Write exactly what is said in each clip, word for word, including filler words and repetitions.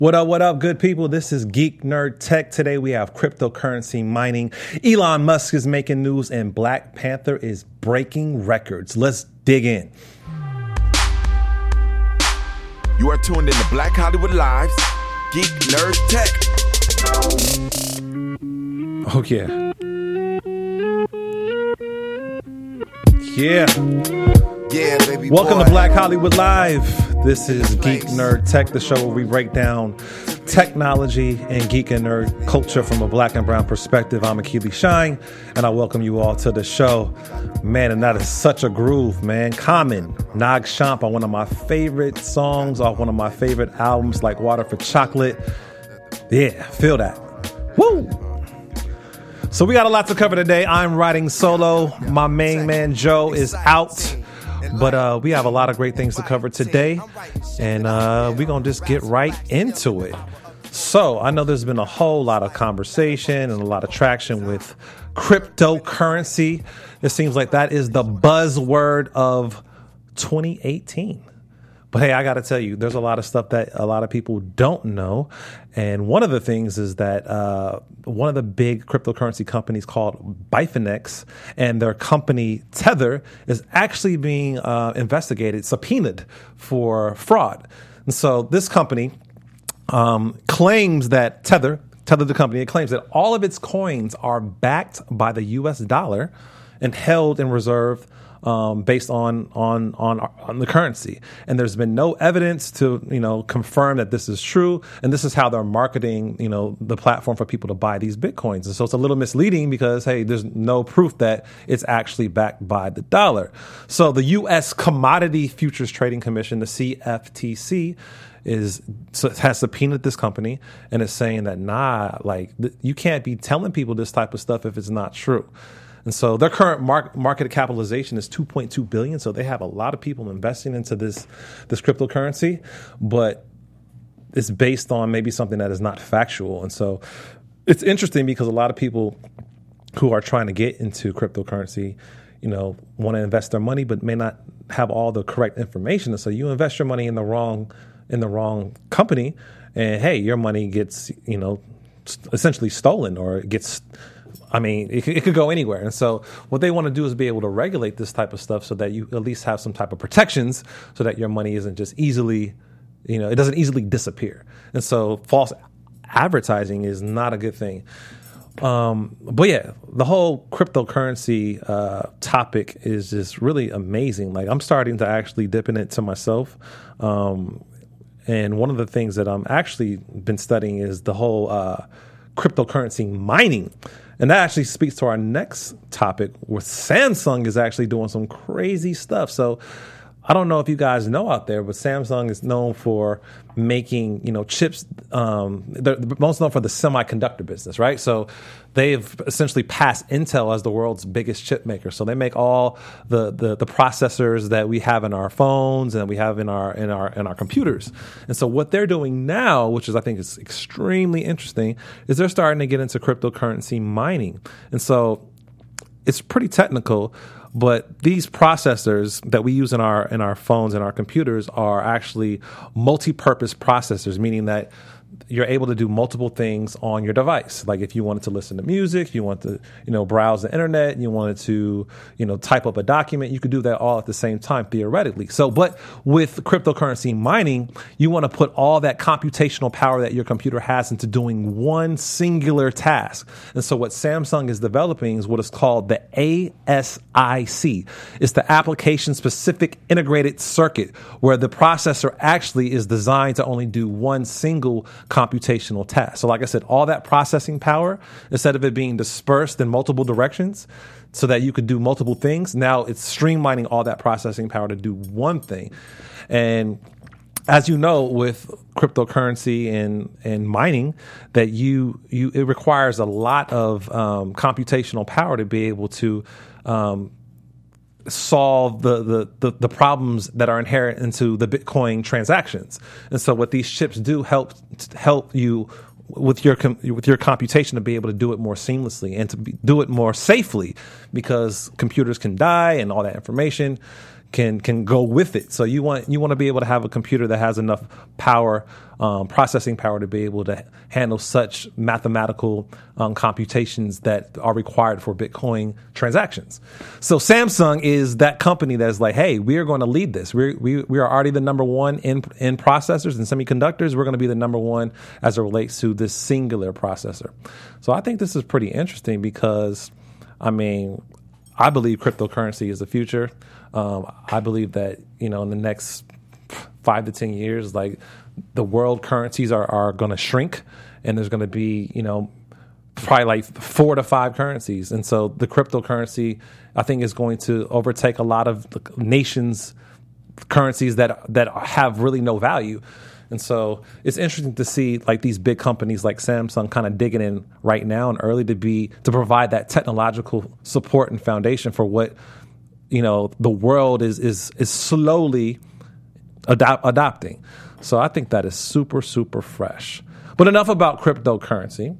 What up, what up, good people? This is Geek Nerd Tech. Today we have cryptocurrency mining. Elon Musk is making news and Black Panther is breaking records. Let's dig in. You are tuned in to Black Hollywood Live's Geek Nerd Tech. Oh, yeah. Yeah. Yeah, baby. Welcome boy. to Black Hollywood Live. This is Geek Nerd Tech, the show where we break down technology and geek and nerd culture from a black and brown perspective. I'm Akili Shine, and I welcome you all to the show. Man, and that is such a groove, man. Common, Nag Champ on one of my favorite songs off one of my favorite albums like Water for Chocolate. Yeah, feel that. Woo! So we got a lot to cover today. I'm riding solo. My main man Joe is out. But uh, we have a lot of great things to cover today, and uh, we're going to just get right into it. So I know there's been a whole lot of conversation and a lot of traction with cryptocurrency. It seems like that is the buzzword of twenty eighteen. But hey, I got to tell you, there's a lot of stuff that a lot of people don't know. And one of the things is that uh, one of the big cryptocurrency companies called Bitfinex and their company Tether is actually being uh, investigated, subpoenaed for fraud. And so this company um, claims that Tether, Tether the company, it claims that all of its coins are backed by the U S dollar and held in reserve Um, based on on on on the currency, and there's been no evidence to you know confirm that this is true. And this is how they're marketing you know the platform for people to buy these bitcoins. And so it's a little misleading because hey, there's no proof that it's actually backed by the dollar. So the U S Commodity Futures Trading Commission, the C F T C, is so has subpoenaed this company and is saying that nah, like th- you can't be telling people this type of stuff if it's not true. And so their current mark, market capitalization is two point two billion dollars. So they have a lot of people investing into this, this cryptocurrency, but it's based on maybe something that is not factual. And so it's interesting because a lot of people who are trying to get into cryptocurrency, you know, want to invest their money, but may not have all the correct information. And so you invest your money in the wrong, in the wrong company, and hey, your money gets, you know, essentially stolen, or it gets I mean, it, it could go anywhere. And so what they want to do is be able to regulate this type of stuff so that you at least have some type of protections so that your money isn't just easily, you know, it doesn't easily disappear. And so false advertising is not a good thing. Um, but yeah, the whole cryptocurrency uh, topic is just really amazing. Like I'm starting to actually dip in it to myself. Um, and one of the things that I'm actually been studying is the whole uh, cryptocurrency mining. And that actually speaks to our next topic, where Samsung is actually doing some crazy stuff. So I don't know if you guys know out there, but Samsung is known for making, you know, chips. Um, they're most known for the semiconductor business, right? So they've essentially passed Intel as the world's biggest chip maker. So they make all the, the the processors that we have in our phones and we have in our in our in our computers. And so what they're doing now, which is I think is extremely interesting, is they're starting to get into cryptocurrency mining. And so it's pretty technical. But these processors that we use in our in our phones and our computers are actually multi-purpose processors, meaning that you're able to do multiple things on your device. Like if you wanted to listen to music, you want to, you know, browse the internet, you wanted to, you know, type up a document, you could do that all at the same time, theoretically. So, but with cryptocurrency mining, you want to put all that computational power that your computer has into doing one singular task. And so what Samsung is developing is what is called the A S I C. It's the application specific integrated circuit, where the processor actually is designed to only do one single computational task. So like I said, all that processing power, instead of it being dispersed in multiple directions so that you could do multiple things, now it's streamlining all that processing power to do one thing. And as you know, with cryptocurrency and, and mining, that you you it requires a lot of um, computational power to be able to um, solve the, the, the, the problems that are inherent into the Bitcoin transactions. And so what these chips do help help you with your with your computation to be able to do it more seamlessly and to be, do it more safely, because computers can die and all that information can can go with it. So you want you want to be able to have a computer that has enough power, um, processing power, to be able to handle such mathematical um, computations that are required for Bitcoin transactions. So Samsung is that company that's like, hey, we are going to lead this. We're, we we are already the number one in in processors and semiconductors. We're going to be the number one as it relates to this singular processor. So I think this is pretty interesting because, I mean, I believe cryptocurrency is the future. Um, I believe that, you know, in the next five to ten years, like the world currencies are, are going to shrink, and there's going to be, you know, probably like four to five currencies. And so the cryptocurrency, I think, is going to overtake a lot of nations' currencies that that have really no value. And so it's interesting to see like these big companies like Samsung kind of digging in right now and early to be to provide that technological support and foundation for what, you know, the world is is is slowly adopt, adopting. So I think that is super, super fresh. But enough about cryptocurrency.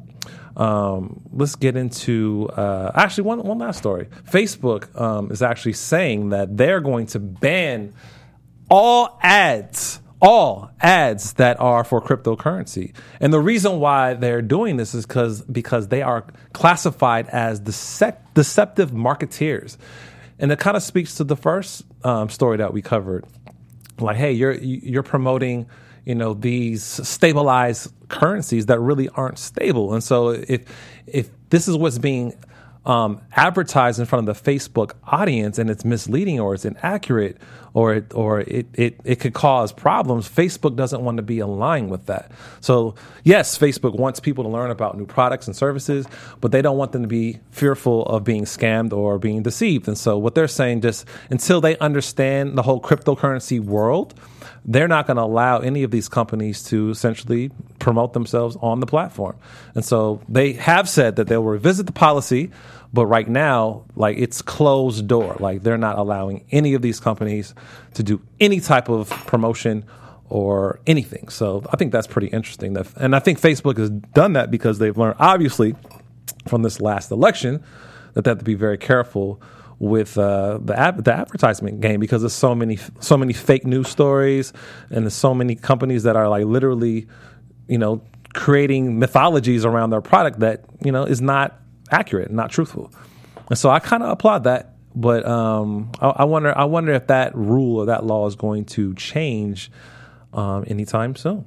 Um, let's get into uh, actually one one last story. Facebook um, is actually saying that they're going to ban all ads. All ads that are for cryptocurrency. And the reason why they're doing this is because because they are classified as dece- deceptive marketeers. And it kind of speaks to the first um, story that we covered. Like, hey, you're you're promoting, you know, these stabilized currencies that really aren't stable. And so if if this is what's being um, advertised in front of the Facebook audience and it's misleading or it's inaccurate or it, or it, it, it could cause problems, Facebook doesn't want to be aligned with that. So yes, Facebook wants people to learn about new products and services, but they don't want them to be fearful of being scammed or being deceived. And so what they're saying, just until they understand the whole cryptocurrency world, they're not going to allow any of these companies to essentially promote themselves on the platform. And so they have said that they'll revisit the policy, but right now, like, it's closed door. Like, they're not allowing any of these companies to do any type of promotion or anything. So I think that's pretty interesting. That, and I think Facebook has done that because they've learned, obviously, from this last election, that they have to be very careful with uh, the ad- the advertisement game, because there's so many so many fake news stories, and there's so many companies that are like literally, you know, creating mythologies around their product that, you know, is not accurate, not truthful. And so I kind of applaud that, but um, I, I wonder I wonder if that rule or that law is going to change um, anytime soon.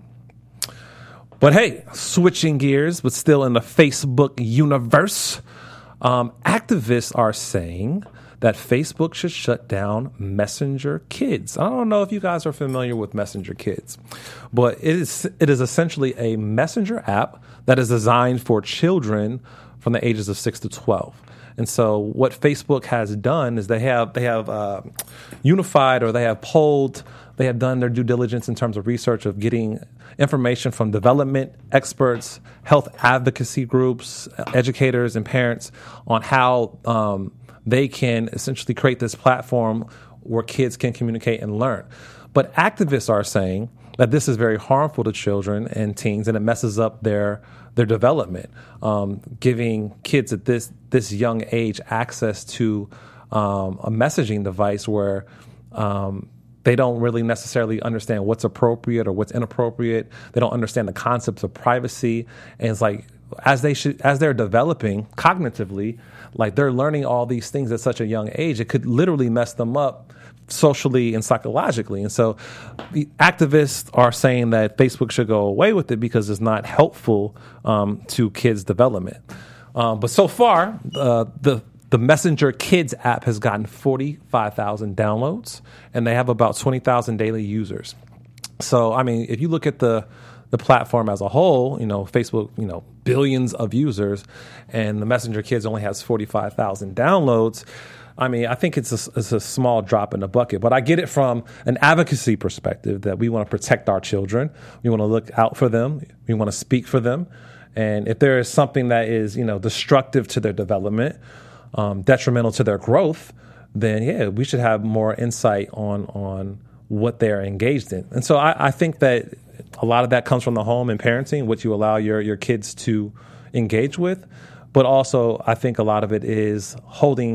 But hey, switching gears, but still in the Facebook universe, um, activists are saying that Facebook should shut down Messenger Kids. I don't know if you guys are familiar with Messenger Kids, but it is it is essentially a messenger app that is designed for children from the ages of six to twelve. And so what Facebook has done is they have they have uh, unified, or they have polled, they have done their due diligence in terms of research of getting information from development experts, health advocacy groups, educators, and parents on how um, they can essentially create this platform where kids can communicate and learn. But activists are saying that this is very harmful to children and teens, and it messes up their their development, um, giving kids at this this young age access to um, a messaging device where um, they don't really necessarily understand what's appropriate or what's inappropriate. They don't understand the concepts of privacy, and it's like as they should as they're developing cognitively, like they're learning all these things at such a young age, it could literally mess them up socially and psychologically. And so the activists are saying that Facebook should go away with it because it's not helpful um, to kids' development. Um, but so far, uh, the the Messenger Kids app has gotten forty-five thousand downloads, and they have about twenty thousand daily users. So, I mean, if you look at the the platform as a whole, you know, Facebook, you know, billions of users, and the Messenger Kids only has forty-five thousand downloads. I mean, I think it's a, it's a small drop in the bucket, but I get it from an advocacy perspective that we want to protect our children. We want to look out for them. We want to speak for them. And if there is something that is, you know, destructive to their development, um, detrimental to their growth, then, yeah, we should have more insight on on what they're engaged in. And so I, I think that a lot of that comes from the home and parenting, what you allow your, your kids to engage with. But also, I think a lot of it is holding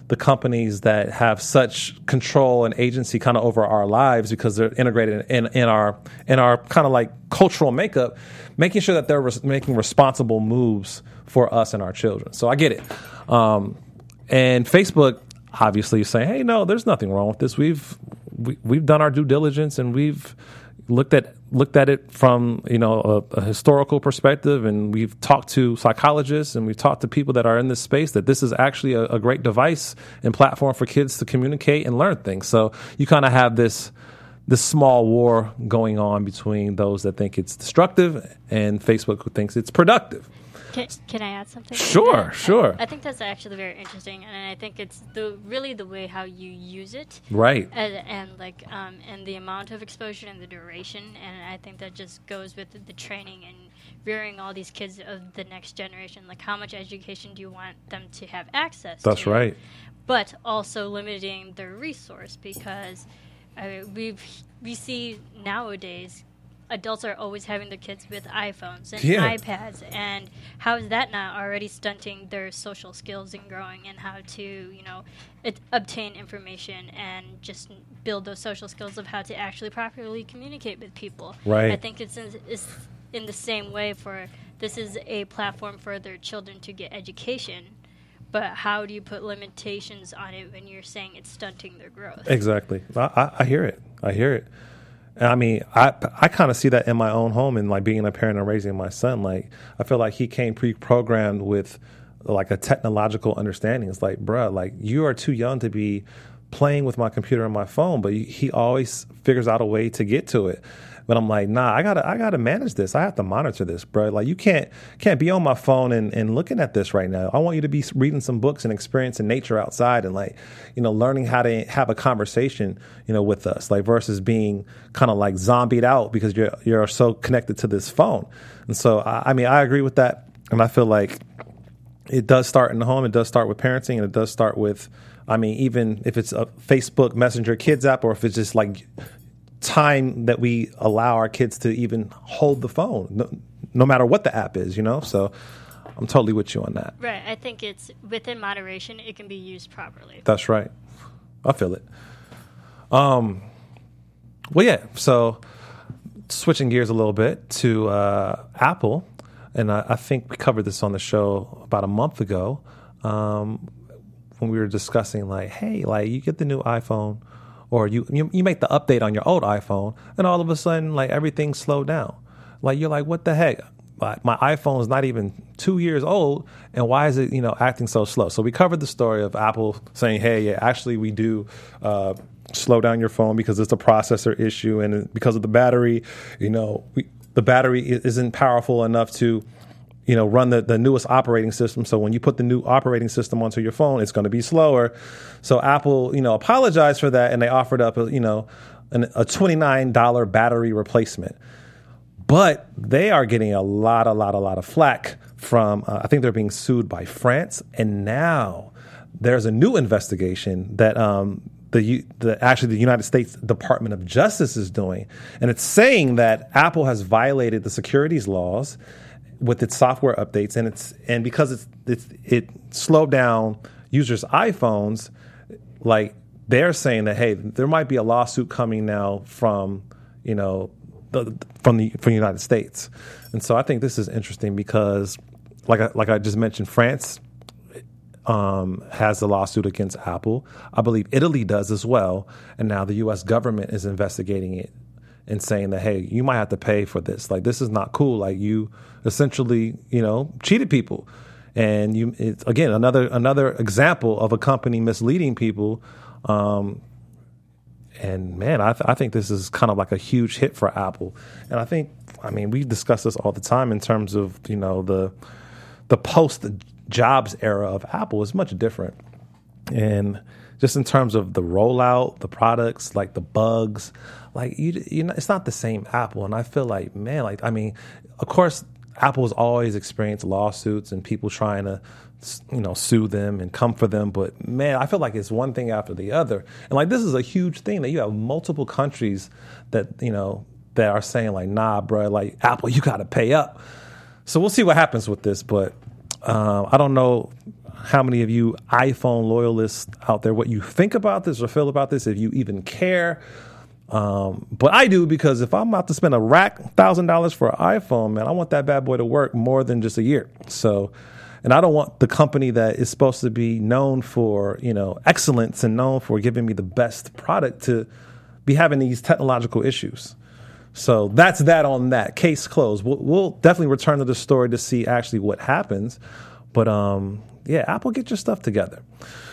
the companies that have such control and agency kind of over our lives because they're integrated in, in our in our kind of like cultural makeup, making sure that they're res- making responsible moves for us and our children. So I get it. Um, and Facebook obviously is saying, hey, no, there's nothing wrong with this. We've we, we've done our due diligence and we've looked at looked at it from, you know, a, a historical perspective, and we've talked to psychologists and we've talked to people that are in this space that this is actually a, a great device and platform for kids to communicate and learn things. So you kind of have this this small war going on between those that think it's destructive and Facebook who thinks it's productive. Can, can I add something? Sure, I, sure. I think that's actually very interesting, and I think it's the really the way how you use it, right? And, and like, um, and the amount of exposure and the duration, and I think that just goes with the, the training and rearing all these kids of the next generation. Like, how much education do you want them to have access That's to? That's right. But also limiting their resource because uh, we've we see nowadays. Adults are always having their kids with iPhones and yeah. iPads, and how is that not already stunting their social skills and growing and how to, you know, it, obtain information and just build those social skills of how to actually properly communicate with people. Right. I think it's in, it's in the same way for this is a platform for their children to get education, but how do you put limitations on it when you're saying it's stunting their growth? Exactly. I, I, I hear it. I hear it. I mean, I I kind of see that in my own home and like being a parent and raising my son. Like, I feel like he came pre-programmed with like a technological understanding. It's like, bruh, like you are too young to be playing with my computer and my phone, but he always figures out a way to get to it. But I'm like, nah, I gotta I gotta manage this. I have to monitor this, bro. Like you can't can't be on my phone and, and looking at this right now. I want you to be reading some books and experiencing nature outside and like, you know, learning how to have a conversation, you know, with us, like versus being kind of like zombied out because you're you're so connected to this phone. And so I, I mean, I agree with that, and I feel like it does start in the home. It does start with parenting, and it does start with, I mean, even if it's a Facebook Messenger Kids app or if it's just like time that we allow our kids to even hold the phone, no, no matter what the app is, you know? So I'm totally with you on that. Right. I think it's within moderation. It can be used properly. That's right. I feel it. Um, well, yeah. So switching gears a little bit to uh, Apple, and I, I think we covered this on the show about a month ago um, when we were discussing like, hey, like you get the new iPhone, or you, you you make the update on your old iPhone, and all of a sudden, like everything slowed down. Like you're like, what the heck? Like, my iPhone is not even two years old, and why is it, you know, acting so slow? So we covered the story of Apple saying, hey, yeah, actually we do uh, slow down your phone because it's a processor issue, and because of the battery, you know, we, the battery isn't powerful enough to, you know, run the, the newest operating system. So when you put the new operating system onto your phone, it's going to be slower. So Apple, you know, apologized for that, and they offered up, a, you know, an, a twenty-nine dollars battery replacement. But they are getting a lot, a lot, a lot of flack from, uh, I think they're being sued by France. And now there's a new investigation that um, the, the actually the United States Department of Justice is doing. And it's saying that Apple has violated the securities laws with its software updates, and it's and because it's, it's it slowed down users' iPhones, like they're saying that hey, there might be a lawsuit coming now from you know the, from the from the United States, and so I think this is interesting because like I, like I just mentioned, France um, has a lawsuit against Apple. I believe Italy does as well, and now the U S government is investigating it and saying that, hey, you might have to pay for this. Like, this is not cool. Like, you essentially, you know, cheated people. And you, it's, again, another another example of a company misleading people. Um, and, man, I, th- I think this is kind of like a huge hit for Apple. And I think, I mean, we discuss this all the time in terms of, you know, the the post-Jobs era of Apple is much different. And just in terms of the rollout, the products, like the bugs, like you, you know, it's not the same Apple. And I feel like, man, like, I mean, of course, Apple has always experienced lawsuits and people trying to, you know, sue them and come for them. But man, I feel like it's one thing after the other. And like, this is a huge thing that you have multiple countries that, you know, that are saying like, nah, bro, like Apple, you got to pay up. So we'll see what happens with this. But uh, I don't know. how many of you iPhone loyalists out there, what you think about this or feel about this, if you even care. Um, but I do, because if I'm about to spend a rack thousand dollars for an iPhone, man, I want that bad boy to work more than just a year. So, and I don't want the company that is supposed to be known for, you know, excellence and known for giving me the best product to be having these technological issues. So that's that on that. Case closed. We'll, we'll definitely return to the story to see actually what happens. But um, yeah, Apple, get your stuff together.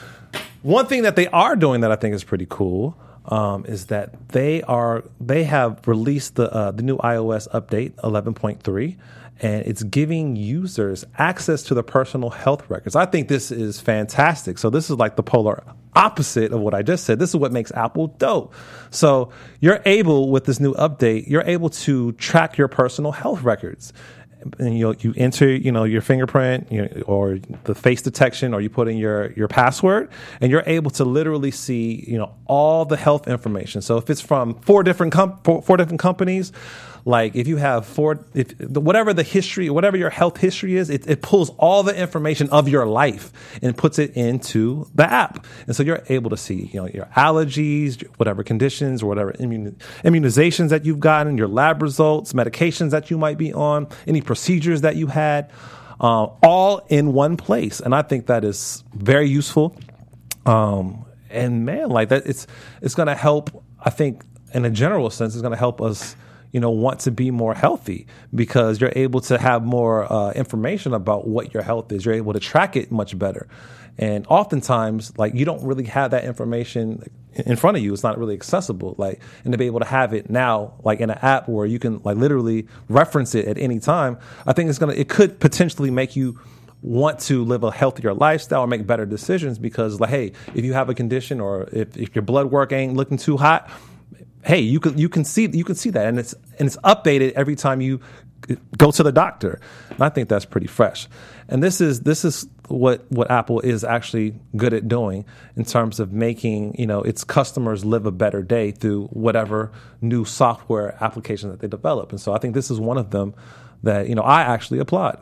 One thing that they are doing that I think is pretty cool um, is that they are they have released the uh, the new iOS update eleven point three, and it's giving users access to the personal health records. I think this is fantastic. So this is like the polar opposite of what I just said. This is what makes Apple dope. So you're able, with this new update, you're able to track your personal health records. And you you enter, you know, your fingerprint, you know, or the face detection, or you put in your your password, and you're able to literally see, you know, all the health information. So if it's from four different com- four, four different companies, like if you have four, if whatever the history, whatever your health history is, it, it pulls all the information of your life and puts it into the app. And so you're able to see, you know, your allergies, whatever conditions, or whatever immun- immunizations that you've gotten, your lab results, medications that you might be on, any procedures that you had, uh, all in one place. And I think that is very useful. Um, and man, like that, it's it's going to help. I think, in a general sense, it's going to help us, you know, want to be more healthy, because you're able to have more uh, information about what your health is. You're able to track it much better. And oftentimes, like, you don't really have that information in front of you. It's not really accessible. Like, and to be able to have it now, like in an app where you can like literally reference it at any time, I think it's gonna, it could potentially make you want to live a healthier lifestyle or make better decisions, because like, hey, if you have a condition, or if, if your blood work ain't looking too hot, hey, you can you can see you can see that, and it's and it's updated every time you go to the doctor. And I think that's pretty fresh. And this is this is what what Apple is actually good at doing in terms of making, you know, its customers live a better day through whatever new software application that they develop. And so I think this is one of them that, you know, I actually applaud.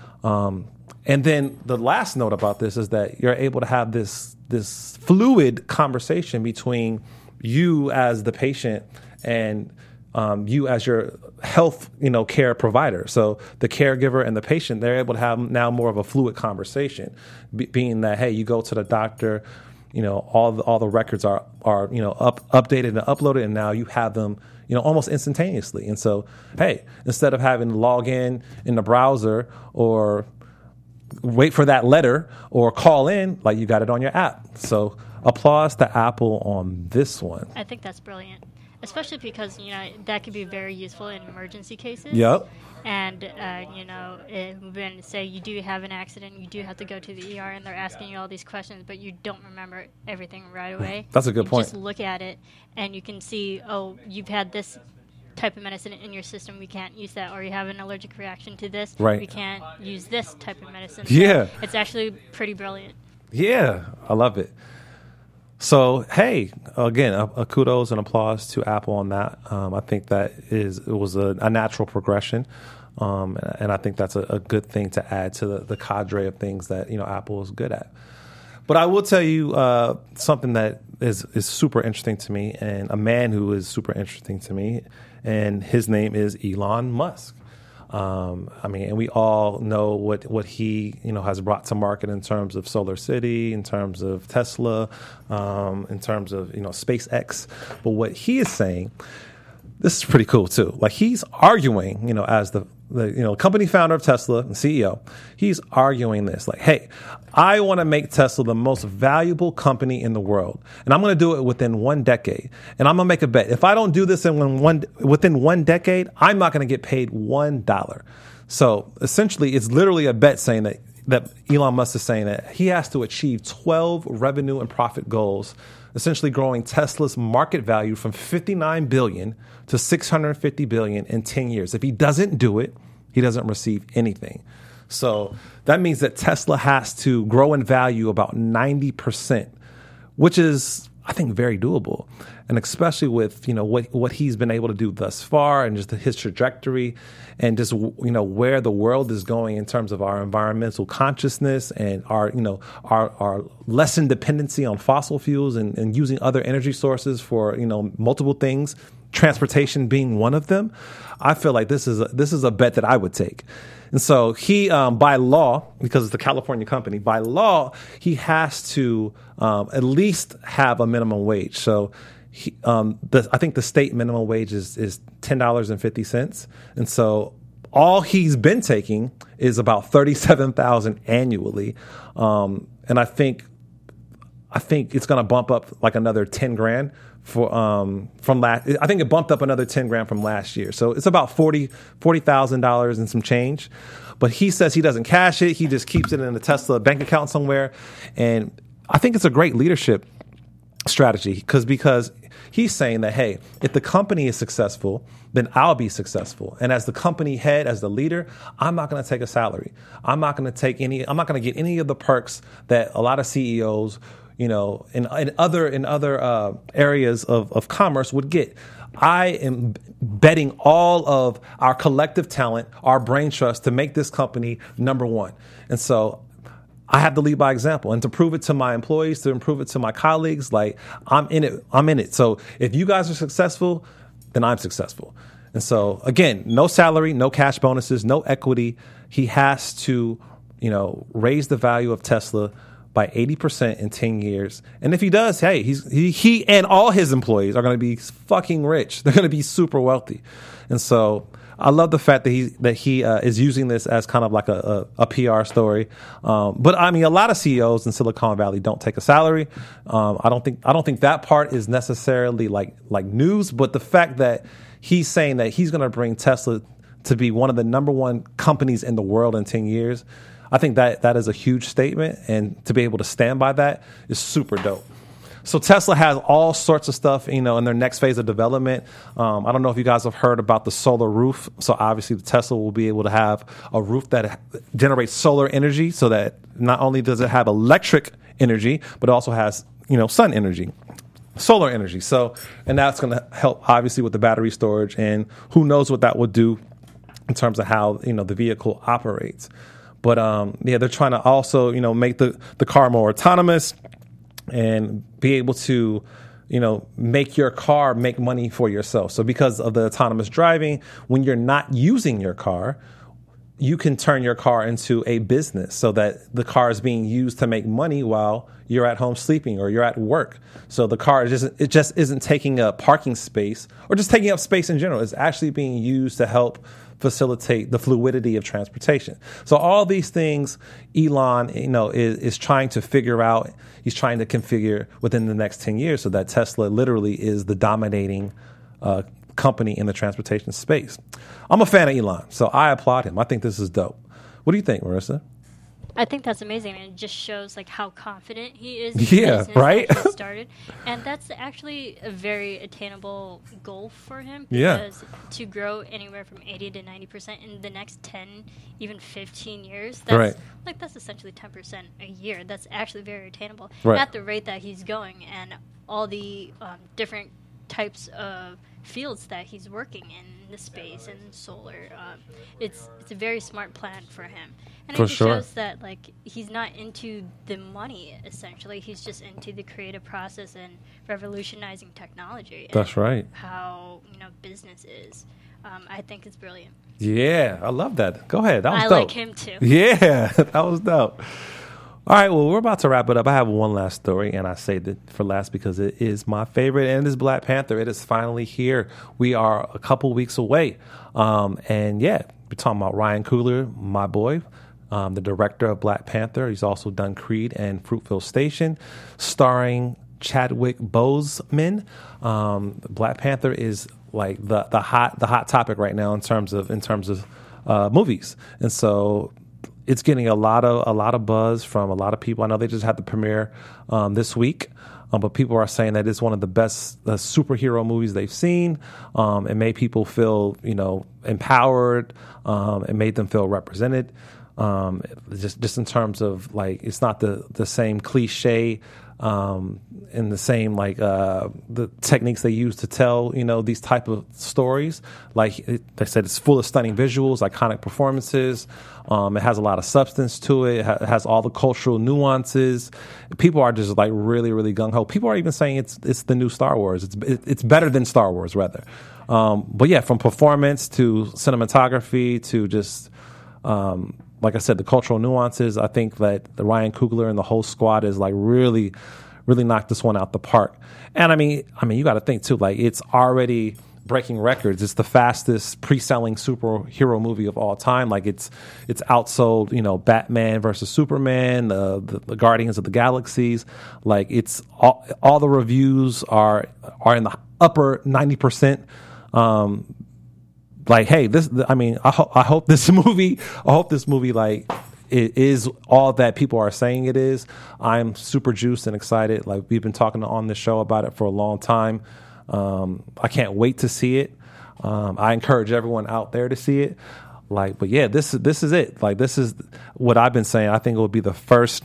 Um, and then the last note about this is that you're able to have this this fluid conversation between you as the patient and um, you as your health, you know, care provider. So the caregiver and the patient, they're able to have now more of a fluid conversation, be, being that, hey, you go to the doctor, you know, all the, all the records are, are, you know, up, updated and uploaded, and now you have them, you know, almost instantaneously. And so, hey, instead of having to log in in the browser or wait for that letter or call in, like, you got it on your app. So applause to Apple on this one. I think that's brilliant, especially because, you know, that could be very useful in emergency cases. Yep. And, uh, you know, it, when, say, you do have an accident, you do have to go to the E R, and they're asking you all these questions, but you don't remember everything right away. That's a good you point. Just look at it, and you can see, oh, you've had this type of medicine in your system, we can't use that, or you have an allergic reaction to this, right, we can't use this type of medicine. Yeah. So it's actually pretty brilliant. Yeah, I love it. So, hey, again, a, a kudos and applause to Apple on that. Um, I think that is it was a, a natural progression, um, and, and I think that's a, a good thing to add to the, the cadre of things that, you know, Apple is good at. But I will tell you uh, something that is, is super interesting to me, and a man who is super interesting to me, and his name is Elon Musk. Um, I mean, and we all know what, what he, you know, has brought to market in terms of Solar City, in terms of Tesla, um, in terms of, you know, SpaceX. But what he is saying, this is pretty cool too. Like, he's arguing, you know, as the, the you know company founder of Tesla and C E O, he's arguing this, like, hey, I want to make Tesla the most valuable company in the world, and I'm going to do it within one decade. And I'm going to make a bet: if I don't do this in one within one decade, I'm not going to get paid one dollar. So essentially, it's literally a bet saying that that Elon Musk is saying that he has to achieve twelve revenue and profit goals, essentially growing Tesla's market value from fifty-nine billion dollars to six hundred fifty billion dollars in ten years. If he doesn't do it, he doesn't receive anything. So that means that Tesla has to grow in value about ninety percent, which is, I think very doable. And especially with, you know, what what he's been able to do thus far and just his trajectory and just, you know, where the world is going in terms of our environmental consciousness and our, you know, our, our lessened dependency on fossil fuels and, and using other energy sources for, you know, multiple things, transportation being one of them. I feel like this is a, this is a bet that I would take. And so he, um, by law, because it's the California company, by law, he has to um, at least have a minimum wage. So he, um, the, I think the state minimum wage is, is ten dollars and fifty cents. And so all he's been taking is about thirty-seven thousand dollars annually. Um, and I think I think it's going to bump up like another ten grand for um, from last. I think it bumped up another ten grand from last year. So it's about forty thousand dollars and some change. But he says he doesn't cash it. He just keeps it in a Tesla bank account somewhere. And I think it's a great leadership strategy because because he's saying that, hey, if the company is successful, then I'll be successful. And as the company head, as the leader, I'm not going to take a salary. I'm not going to take any. I'm not going to get any of the perks that a lot of C E Os, you know, in, in other in other uh, areas of, of commerce would get. I am betting all of our collective talent, our brain trust to make this company number one. And so I have to lead by example and to prove it to my employees, to improve it to my colleagues. Like I'm in it. I'm in it. So if you guys are successful, then I'm successful. And so again, no salary, no cash bonuses, no equity. He has to, you know, raise the value of Tesla by eighty percent in ten years. And if he does, hey, he's he, he and all his employees are going to be fucking rich. They're going to be super wealthy. And so I love the fact that he that he uh, is using this as kind of like a, a, a P R story. Um, but I mean, a lot of C E Os in Silicon Valley don't take a salary. Um, I don't think I don't think that part is necessarily like like news. But the fact that he's saying that he's going to bring Tesla to be one of the number one companies in the world in ten years, I think that that is a huge statement. And to be able to stand by that is super dope. So Tesla has all sorts of stuff, you know, in their next phase of development. Um, I don't know if you guys have heard about the solar roof. So obviously the Tesla will be able to have a roof that generates solar energy so that not only does it have electric energy, but it also has, you know, sun energy, solar energy. So, and that's going to help obviously with the battery storage, and who knows what that will do in terms of how, you know, the vehicle operates. But um, yeah, they're trying to also, you know, make the, the car more autonomous and be able to, you know, make your car make money for yourself. So because of the autonomous driving, when you're not using your car, you can turn your car into a business so that the car is being used to make money while you're at home sleeping or you're at work. So the car is just, it just isn't taking up parking space or just taking up space in general. It's actually being used to help facilitate the fluidity of transportation. So all these things Elon, you know, is, is trying to figure out. He's trying to configure within the next ten years so that Tesla literally is the dominating uh, company in the transportation space. I'm a fan of Elon, so I applaud him. I think this is dope. What do you think, Marissa? I think that's amazing, and it just shows like how confident he is. In Yeah, business right? that he started, and that's actually a very attainable goal for him. Because Yeah. to grow anywhere from eighty to ninety percent in the next ten, even fifteen years, that's Right. like that's essentially ten percent a year. That's actually very attainable Right. at the rate that he's going, and all the um, different types of fields that he's working in, the space and solar. Um, it's it's a very smart plan for him. And For it just sure. shows that like he's not into the money essentially. He's just into the creative process and revolutionizing technology. And That's right. how, you know, business is. Um, I think it's brilliant. Yeah, I love that. Go ahead. That was I dope. like him too. Yeah, that was dope. All right, well, we're about to wrap it up. I have one last story, and I saved it for last because it is my favorite, and it is Black Panther. It is finally here. We are a couple weeks away. Um, and, yeah, we're talking about Ryan Coogler, my boy, um, the director of Black Panther. He's also done Creed and Fruitvale Station, starring Chadwick Boseman. Um, Black Panther is like the the hot the hot topic right now in terms of in terms of uh, movies, and so it's getting a lot of a lot of buzz from a lot of people. I know they just had the premiere um, this week, um, but people are saying that it's one of the best uh, superhero movies they've seen. Um, it made people feel, you know, empowered. Um, it made them feel represented. Um, just just in terms of like, it's not the the same cliche um, and the same like uh, the techniques they use to tell, you know, these type of stories. Like it, they said, it's full of stunning visuals, iconic performances. Um, it has a lot of substance to it. It, ha- it has all the cultural nuances. People are just like really, really gung ho. People are even saying it's it's the new Star Wars. It's it, it's better than Star Wars, rather. Um, but yeah, from performance to cinematography to just um, like I said, the cultural nuances. I think that the Ryan Coogler and the whole squad is like really, really knocked this one out the park. And I mean, I mean, you got to think too. Like it's already breaking records. It's the fastest pre-selling superhero movie of all time. Like it's it's outsold, you know, Batman versus Superman, uh, the, the Guardians of the Galaxies. Like it's all, all the reviews are are in the upper ninety percent. Um, like, hey, this. I mean, I, ho- I hope this movie. I hope this movie like it is all that people are saying it is. I'm super juiced and excited. Like we've been talking on this show about it for a long time. Um, I can't wait to see it. Um, I encourage everyone out there to see it. Like, but yeah, this this is it. Like, this is what I've been saying. I think it will be the first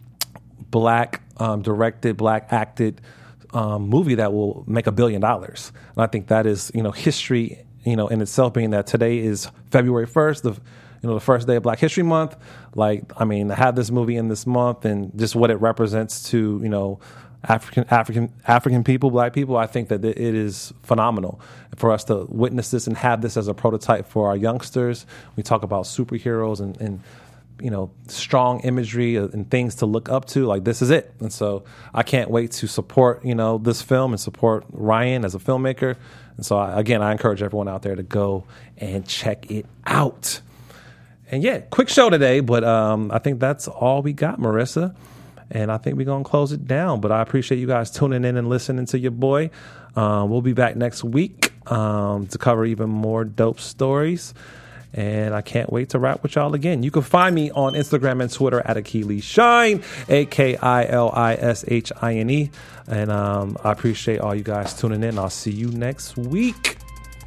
black um, directed, black acted um, movie that will make a billion dollars. And I think that is, you know, history, you know, in itself. Being that today is February first, the you know the first day of Black History Month. Like, I mean, to have this movie in this month and just what it represents to, you know, African African African people, black people, I think that it is phenomenal for us to witness this and have this as a prototype for our youngsters. We talk about superheroes and, and you know, strong imagery and things to look up to. Like, this is it. And so I can't wait to support, you know, this film and support Ryan as a filmmaker. And so, I, again, I encourage everyone out there to go and check it out. And yeah, quick show today, but um, I think that's all we got, Marissa. And I think we're going to close it down. But I appreciate you guys tuning in and listening to your boy. Um, we'll be back next week um, to cover even more dope stories. And I can't wait to rap with y'all again. You can find me on Instagram and Twitter at Akili Shine, A K I L I S H I N E. And um, I appreciate all you guys tuning in. I'll see you next week.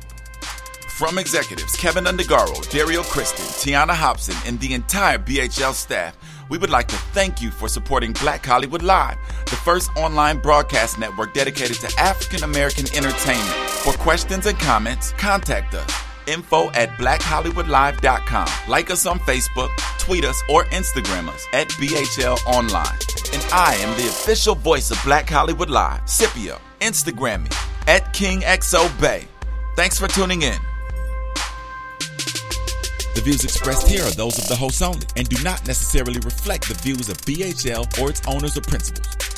From executives Kevin Undergaro, Dario Kristen, Tiana Hobson, and the entire B H L staff, we would like to thank you for supporting Black Hollywood Live, the first online broadcast network dedicated to African American entertainment. For questions and comments, contact us. Info at black hollywood live dot com. Like us on Facebook, tweet us, or Instagram us at B H L Online. And I am the official voice of Black Hollywood Live, Scipio. Instagram me at King X O Bay. Thanks for tuning in. The views expressed here are those of the host only and do not necessarily reflect the views of B H L or its owners or principals.